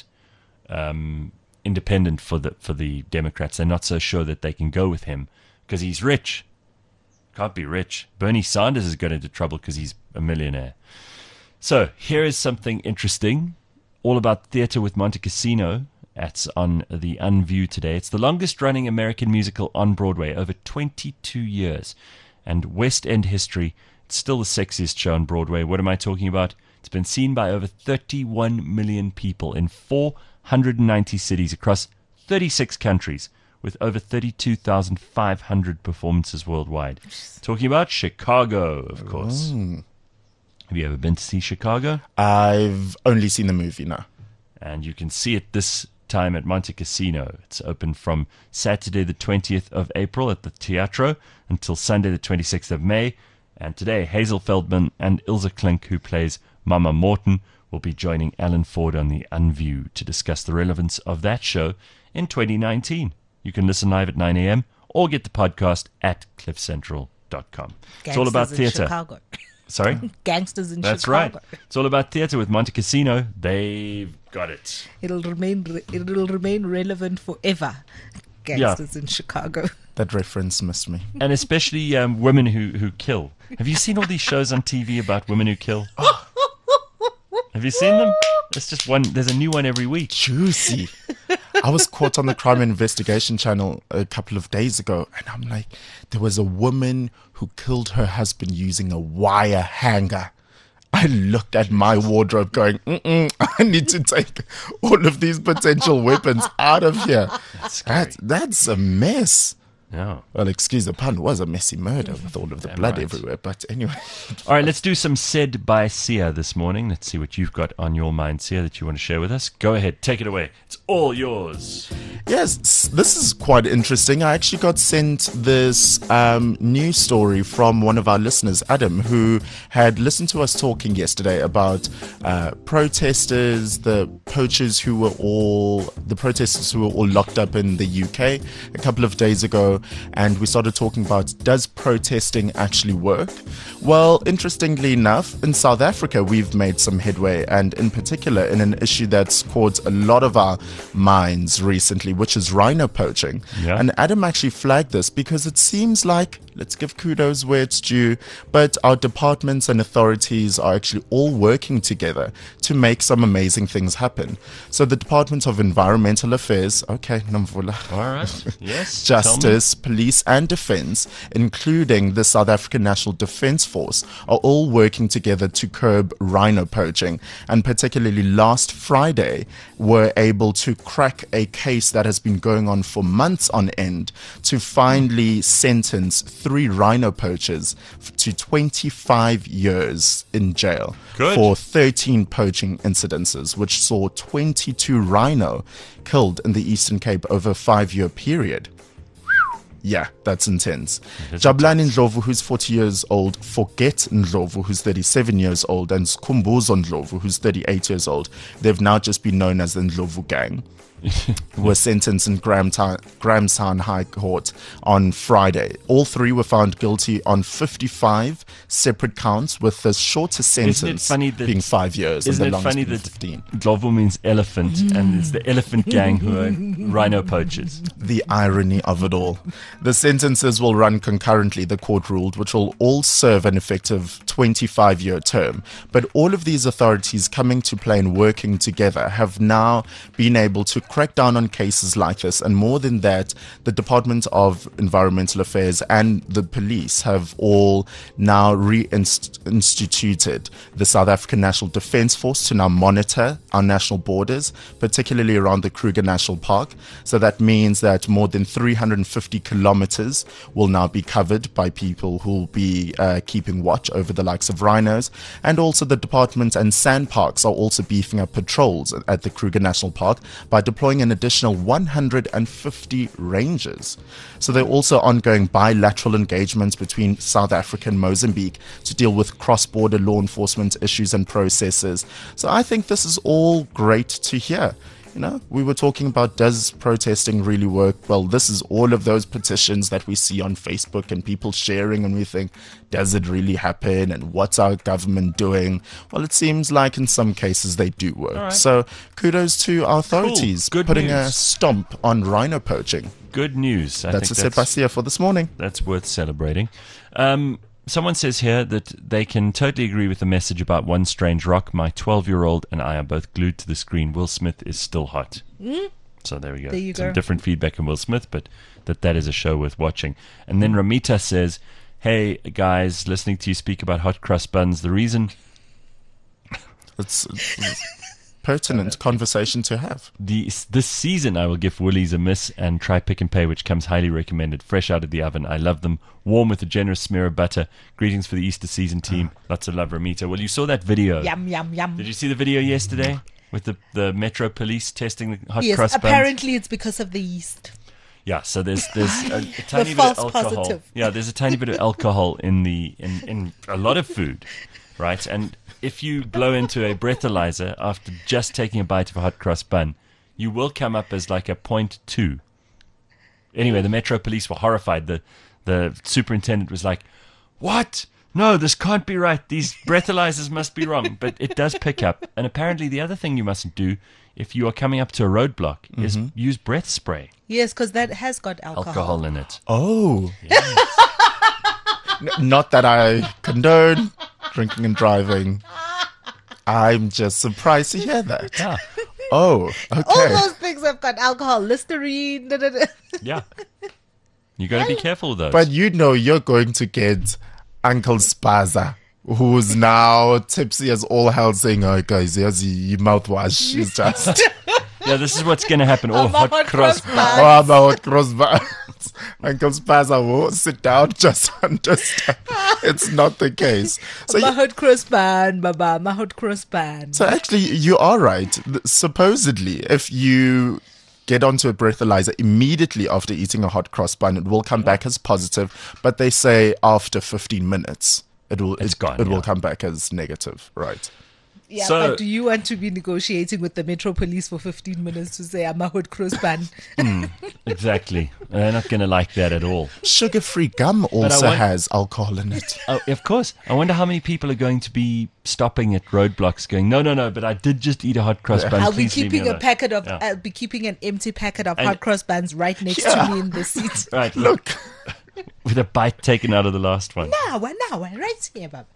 S2: um, independent for the for the Democrats. They're not so sure that they can go with him because he's rich. Can't be rich. Bernie Sanders has got into trouble because he's a millionaire. So here is something interesting, all about theatre with Monte Cassino. That's on the Unview today. It's the longest running American musical on Broadway, over twenty-two years. And West End history, it's still the sexiest show on Broadway. What am I talking about? It's been seen by over thirty-one million people in four hundred ninety cities across thirty-six countries, with over thirty-two thousand five hundred performances worldwide. Talking about Chicago, of course. Have you ever been to see Chicago?
S3: I've only seen the movie now.
S2: And you can see it this time at Monte Cassino. It's open from Saturday the twentieth of April at the Teatro until Sunday the twenty-sixth of May. And today, Hazel Feldman and Ilse Klink, who plays Mama Morton, will be joining Alan Ford on the Unview to discuss the relevance of that show in twenty nineteen. You can listen live at nine a.m. or get the podcast at cliff central dot com. It's all about
S4: Gangsters in
S2: theatre.
S4: Chicago.
S2: Sorry?
S4: Gangsters in
S2: That's
S4: Chicago.
S2: right. It's all about theatre with Monte Cassino. They've got it.
S4: It'll remain. Re- it'll remain relevant forever. Gangsters in Chicago.
S3: That reference missed me.
S2: And especially um, women who, who kill. Have you seen all these shows on T V about women who kill? Have you seen them? It's just one. There's a new one every week.
S3: Juicy. I was caught on the Crime Investigation channel a couple of days ago, and I'm like, there was a woman who killed her husband using a wire hanger. I looked at my wardrobe going, Mm-mm, I need to take all of these potential weapons out of here.
S2: That's scary.
S3: That, that's a mess.
S2: Yeah.
S3: Well, excuse the pun, was a messy murder with all of the
S2: Damn
S3: blood
S2: right.
S3: everywhere. But anyway.
S2: All right, let's do some said by Sia this morning. Let's see what you've got on your mind, Sia, that you want to share with us. Go ahead, take it away. It's all yours.
S3: Yes, this is quite interesting. I actually got sent this um, news story from one of our listeners, Adam, who had listened to us talking yesterday about uh, protesters, the poachers who were all, the protesters who were all locked up in the U K a couple of days ago. And we started talking about, does protesting actually work? Well, interestingly enough, in South Africa, we've made some headway, and in particular in an issue that's caught a lot of our minds recently, which is rhino poaching.
S2: Yeah.
S3: And Adam actually flagged this because it seems like, let's give kudos where it's due, but our departments and authorities are actually all working together to make some amazing things happen. So the Department of Environmental Affairs, okay, Nomvula.
S2: All right. Yes. tell me.
S3: Justice, Police and Defence, including the South African National Defence Force, are all working together to curb rhino poaching, and particularly last Friday were able to crack a case that has been going on for months on end to finally sentence three rhino poachers f- to twenty-five years in jail
S2: Good.
S3: for thirteen poaching incidences, which saw twenty-two rhino killed in the Eastern Cape over a five-year period. Yeah, that's intense.
S2: is
S3: Jabulani Ndlovu, who's forty years old, Forget Ndlovu, who's thirty-seven years old, and Skhumbuzo Ndlovu, who's thirty-eight years old, they've now just been known as the Ndlovu Gang, were sentenced in Grahamtown, Grahamstown High Court on Friday. All three were found guilty on fifty-five separate counts, with the shortest
S2: Isn't it
S3: sentence
S2: funny that-
S3: being five years and
S2: Isn't
S3: the
S2: it
S3: longest
S2: funny
S3: being
S2: that
S3: fifteen.
S2: Ndlovu means elephant, and it's the elephant gang who are rhino poachers?
S3: The irony of it all. The sentences will run concurrently, the court ruled, which will all serve an effective twenty-five year term. But all of these authorities coming to play and working together have now been able to crack down on cases like this. And more than that, the Department of Environmental Affairs and the police have all now reinstituted the South African National Defence Force to now monitor our national borders, particularly around the Kruger National Park. So that means that more than three hundred fifty kilometers will now be covered by people who will be uh, keeping watch over the likes of rhinos. And also the department and sand parks are also beefing up patrols at the Kruger National Park by deploying an additional one hundred fifty rangers. So there are also ongoing bilateral engagements between South Africa and Mozambique to deal with cross-border law enforcement issues and processes. So I think this is all great to hear. You know, we were talking about, does protesting really work? Well, this is all of those petitions that we see on Facebook and people sharing, and we think, does it really happen? And what's our government doing? Well, it seems like in some cases they do work.
S2: right.
S3: So kudos to our authorities
S2: Good
S3: putting a
S2: news.
S3: stomp on rhino poaching.
S2: Good news. I
S3: That's a
S2: think
S3: set by Sia for this morning.
S2: that's worth celebrating. Um, someone says here that they can totally agree with the message about One Strange Rock. My twelve-year-old and I are both glued to the screen. Will Smith is still hot. So there we go.
S4: There you
S2: Some
S4: go.
S2: different feedback on Will Smith, but that that is a show worth watching. And then Ramita says, hey, guys, listening to you speak about hot cross buns, the reason
S3: It's, it's pertinent conversation to have.
S2: the this season I will give Woolies a miss and try Pick and Pay, which comes highly recommended, fresh out of the oven. I love them, warm with a generous smear of butter. Greetings for the Easter season team. Lots of love, Ramita. Well, you saw that video.
S4: Yum, yum, yum.
S2: Did you see the video yesterday with the, the Metro Police testing the hot
S4: Yes,
S2: cross buns?
S4: apparently it's because of the yeast.
S2: Yeah, so there's there's a, a tiny bit
S4: false
S2: of alcohol.
S4: positive.
S2: Yeah, there's a tiny bit of alcohol in the in, in a lot of food, right? And if you blow into a breathalyzer after just taking a bite of a hot cross bun, you will come up as like a point two. Anyway, the Metro Police were horrified. The the superintendent was like, "What? No, this can't be right. These breathalyzers must be wrong." But it does pick up. And apparently, the other thing you mustn't do if you are coming up to a roadblock is use breath spray.
S4: Yes, because that has got alcohol.
S2: Alcohol in it.
S3: Oh. N- not that I condone drinking and driving. I'm just surprised to hear that.
S2: Yeah.
S3: Oh,
S4: All
S3: okay.
S4: those things have got alcohol, Listerine. Da, da, da.
S2: Yeah. You got to be careful with those.
S3: But you know you're going to get Uncle Spaza, who's now tipsy as all hell, saying, "Oh, guys, here's your mouthwash." It's just,
S2: yeah, this is what's going to happen. All
S4: I'm a
S2: hot
S4: hot
S2: cross
S4: cross
S2: buns.
S3: oh, I'm out crossbar. Uncle Spaza will sit down, just understand. It's not the case. So, you-
S4: Mahot crossband, baba, Mahot crossband.
S3: so actually, you are right. Th- Supposedly, if you get onto a breathalyzer immediately after eating a hot cross bun, it will come back as positive. But they say after fifteen minutes, it will
S2: It's
S3: it,
S2: gone,
S3: it will
S2: yeah.
S3: come back as negative. Right.
S4: Yeah,
S2: So-
S4: but do you want to be negotiating with the Metro Police for fifteen minutes to say I'm a hood crossband?
S2: Exactly. They're not going to like that at all.
S3: Sugar-free gum also
S2: want-
S3: has alcohol in it.
S2: Oh, of course. I wonder how many people are going to be stopping at roadblocks going, no, no, no, but I did just eat a hot cross bun.
S4: I'll be
S2: Please leave me
S4: keeping a
S2: alone."
S4: packet of,
S2: Yeah.
S4: I'll be keeping an empty packet of
S2: And-
S4: hot cross buns right next
S3: Yeah.
S4: to me in the seat.
S2: Right, look. With a bite taken out of the last one.
S4: Now, now, right here, Baba.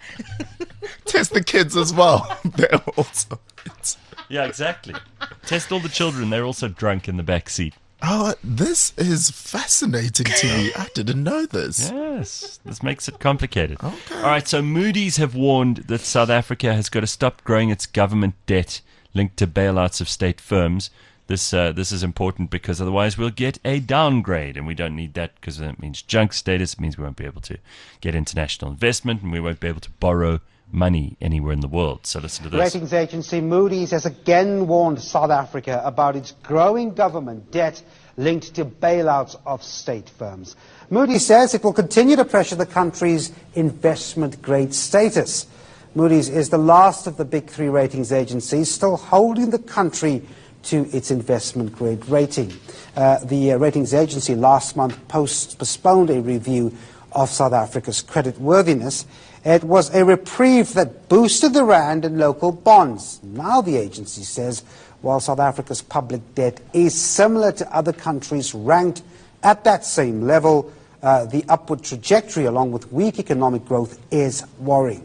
S3: Test the kids as well. They're also.
S2: Yeah, exactly. Test all the children. They're also drunk in the back seat.
S3: Oh, this is fascinating to me. I didn't know this.
S2: Yes, this makes it complicated. Okay. All right, so Moody's have warned that South Africa has got to stop growing its government debt linked to bailouts of state firms. This uh, this is important because otherwise we'll get a downgrade, and we don't need that because that means junk status. It means we won't be able to get international investment, and we won't be able to borrow money anywhere in the world. So listen to this.
S6: Ratings agency Moody's has again warned South Africa about its growing government debt linked to bailouts of state firms. Moody's says it will continue to pressure the country's investment-grade status. Moody's is the last of the big three ratings agencies still holding the country to its investment-grade rating. Uh, the uh, ratings agency last month post- postponed a review of South Africa's creditworthiness. It was a reprieve that boosted the rand and local bonds. Now the agency says while South Africa's public debt is similar to other countries ranked at that same level, uh, the upward trajectory along with weak economic growth is worrying.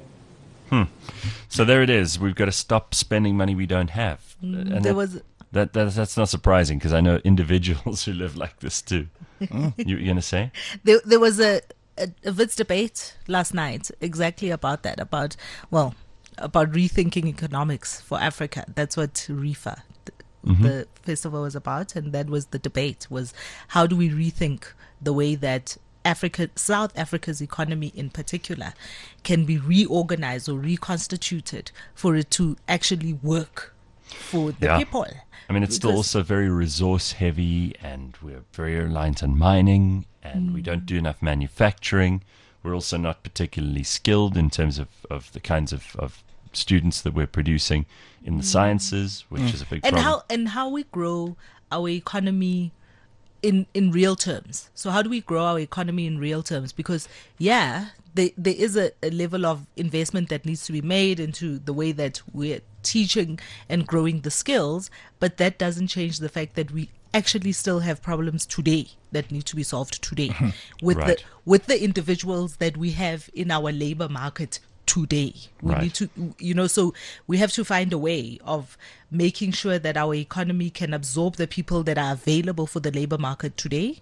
S2: So there it is. We've got to stop spending money we don't have. And
S4: there
S2: that,
S4: was-
S2: that, that that's not surprising because I know individuals who live like this too. you, you're going to say?
S4: There, there was a, a, a Wits debate last night exactly about that, about, well, about rethinking economics for Africa. That's what RIFA, the, the festival, was about. And that was the debate, was how do we rethink the way that Africa, South Africa's economy in particular, can be reorganized or reconstituted for it to actually work for the
S2: Yeah.
S4: people.
S2: I mean, it's still
S4: Because-
S2: also very resource heavy, and we're very reliant on mining, and we don't do enough manufacturing. We're also not particularly skilled in terms of, of the kinds of, of students that we're producing in the sciences, which is a big
S4: and
S2: problem.
S4: how and how we grow our economy in in real terms. So how do we grow our economy in real terms? Because yeah, there there is a, a level of investment that needs to be made into the way that we're teaching and growing the skills, but that doesn't change the fact that we actually still have problems today that need to be solved today with
S2: Right.
S4: the with the individuals that we have in our labor market today. We
S2: Right.
S4: need to, you know, so we have to find a way of making sure that our economy can absorb the people that are available for the labor market today,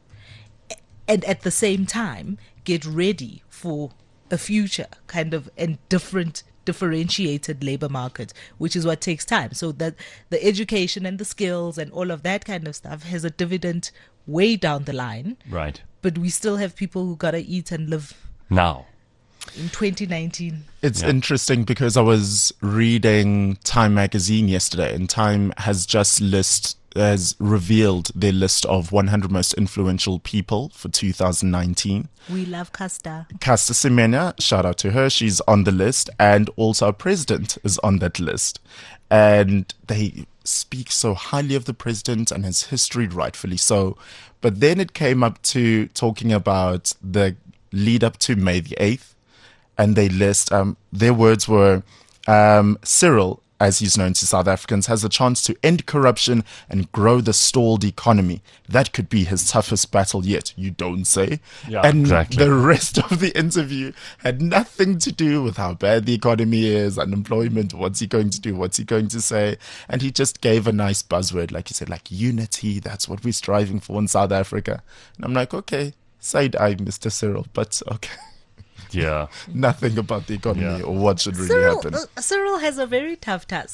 S4: and at the same time get ready for a future kind of and different differentiated labor market, which is what takes time. So that the education and the skills and all of that kind of stuff has a dividend way down the line,
S2: Right.
S4: but we still have people who gotta eat and live
S2: Now.
S4: in twenty nineteen.
S3: It's
S2: Yeah.
S3: interesting because I was reading Time magazine yesterday, and Time has just list has revealed their list of one hundred most influential people for two thousand nineteen.
S4: We love Casta.
S3: Caster Semenya, shout out to her, she's on the list, and also our president is on that list. And they speak so highly of the president and his history, rightfully so. But then it came up to talking about the lead up to May the eighth, and they list, um, their words were, um, Cyril, as he's known to South Africans, has a chance to end corruption and grow the stalled economy. That could be his toughest battle yet, you don't say?
S2: Yeah,
S3: and
S2: exactly.
S3: the rest of the interview had nothing to do with how bad the economy is, unemployment, what's he going to do, what's he going to say. And he just gave a nice buzzword, like he said, like unity, that's what we're striving for in South Africa. And I'm like, okay, side eye, Mister Cyril, but okay.
S2: Yeah.
S3: Nothing about the economy
S2: Yeah.
S3: or what should really
S4: Cyril,
S3: happen.
S4: uh, Cyril has a very tough task.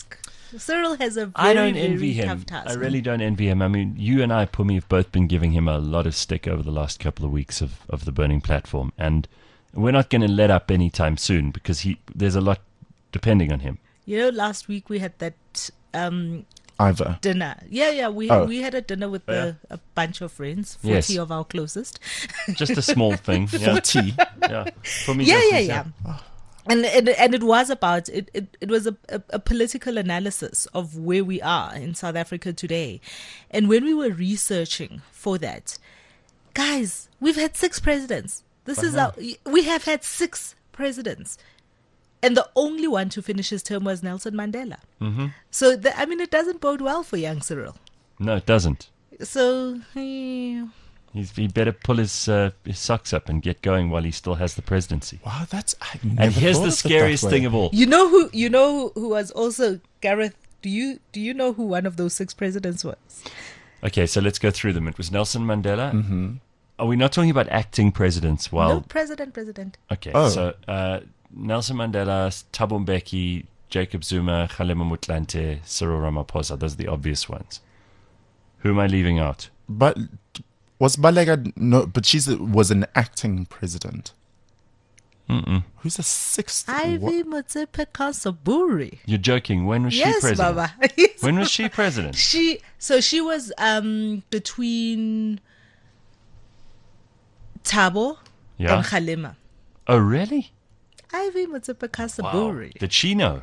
S4: Cyril has a very,
S2: I don't
S4: very
S2: envy him.
S4: tough task.
S2: I really don't envy him. I mean, you and I, Pumi, have both been giving him a lot of stick over the last couple of weeks of, of the burning platform, and we're not going to let up anytime soon because he there's a lot depending on him.
S4: You know, last week we had that um,
S3: Ivor.
S4: dinner. Yeah, yeah, we
S3: Oh.
S4: we had a dinner with
S2: Oh, yeah.
S4: the, a bunch of friends, forty
S2: Yes.
S4: of our closest.
S2: Just a small thing. Yeah.
S3: forty.
S2: Yeah. Pumi
S4: yeah,
S2: just
S4: yeah,
S2: is,
S4: yeah. And, and and it was about it. It, it was a, a, a political analysis of where we are in South Africa today, and when we were researching for that, guys, we've had six presidents. This is our we have had six presidents, and the only one to finish his term was Nelson Mandela. Mm-hmm. So the, I mean, it doesn't bode well for young Cyril.
S2: No, it doesn't.
S4: So eh,
S2: He's, he better pull his, uh, his socks up and get going while he still has the presidency.
S3: Wow, that's. I never
S2: And here's
S3: thought
S2: the
S3: of it that
S2: scariest
S3: way.
S2: thing of all.
S4: you know who you know who was also Gareth. Do you do you know who one of those six presidents was?
S2: Okay, so let's go through them. It was Nelson Mandela. Mm-hmm. Are we not talking about acting presidents? While
S4: no, president, president.
S2: okay,
S3: Oh.
S2: so uh, Nelson Mandela, Thabo Mbeki, Jacob Zuma, Kgalema Motlanthe, Cyril Ramaphosa. Those are the obvious ones. Who am I leaving out?
S3: But was Baleka no? But she was an acting president.
S2: Mm-mm.
S3: Who's the sixth?
S4: Ivy Motsepe Kansaburi.
S2: You're joking. When was
S4: Yes,
S2: she president?
S4: Baba. Yes.
S2: When was she president?
S4: She so she was um between Thabo
S2: Yeah.
S4: and Kgalema.
S2: Oh, really?
S4: Ivy Motsepe Kansaburi.
S2: Did she know?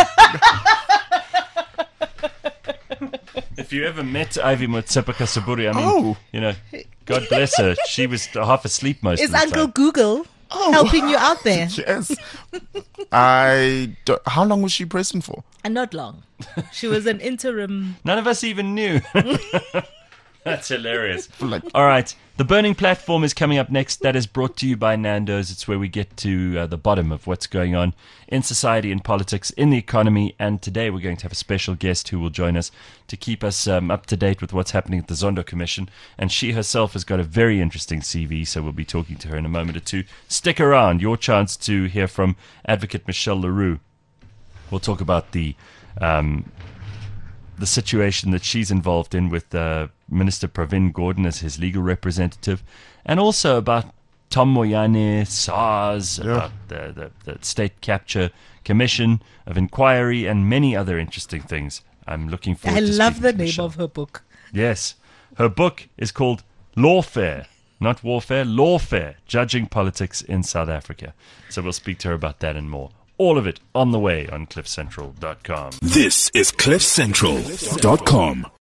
S2: If you ever met Ivy Motsepa Saburi, I mean,
S3: Oh.
S2: you know, God bless her. She was half asleep most
S4: Is
S2: of the
S4: Uncle
S2: time.
S4: Google helping you out there?
S3: Yes. I. Don't, how long was she president for?
S4: And not long. She was an interim.
S2: None of us even knew. That's hilarious.
S3: Like,
S2: All right. The Burning Platform is coming up next. That is brought to you by Nando's. It's where we get to uh, the bottom of what's going on in society, in politics, in the economy. And today we're going to have a special guest who will join us to keep us um, up to date with what's happening at the Zondo Commission. And she herself has got a very interesting C V, so we'll be talking to her in a moment or two. Stick around. Your chance to hear from Advocate Michelle Leroux. We'll talk about the um, the situation that she's involved in with uh, Minister Pravin Gordhan as his legal representative, and also about Tom Moyane, SARS, about the, the, the State Capture Commission of Inquiry, and many other interesting things. I'm looking forward
S4: I
S2: to
S4: love
S2: speaking
S4: the
S2: to
S4: name
S2: Michelle.
S4: of her book.
S2: Yes. Her book is called Lawfare, not warfare, lawfare, judging politics in South Africa. So we'll speak to her about that and more. All of it on the way on cliff central dot com.
S1: This is cliff central dot com.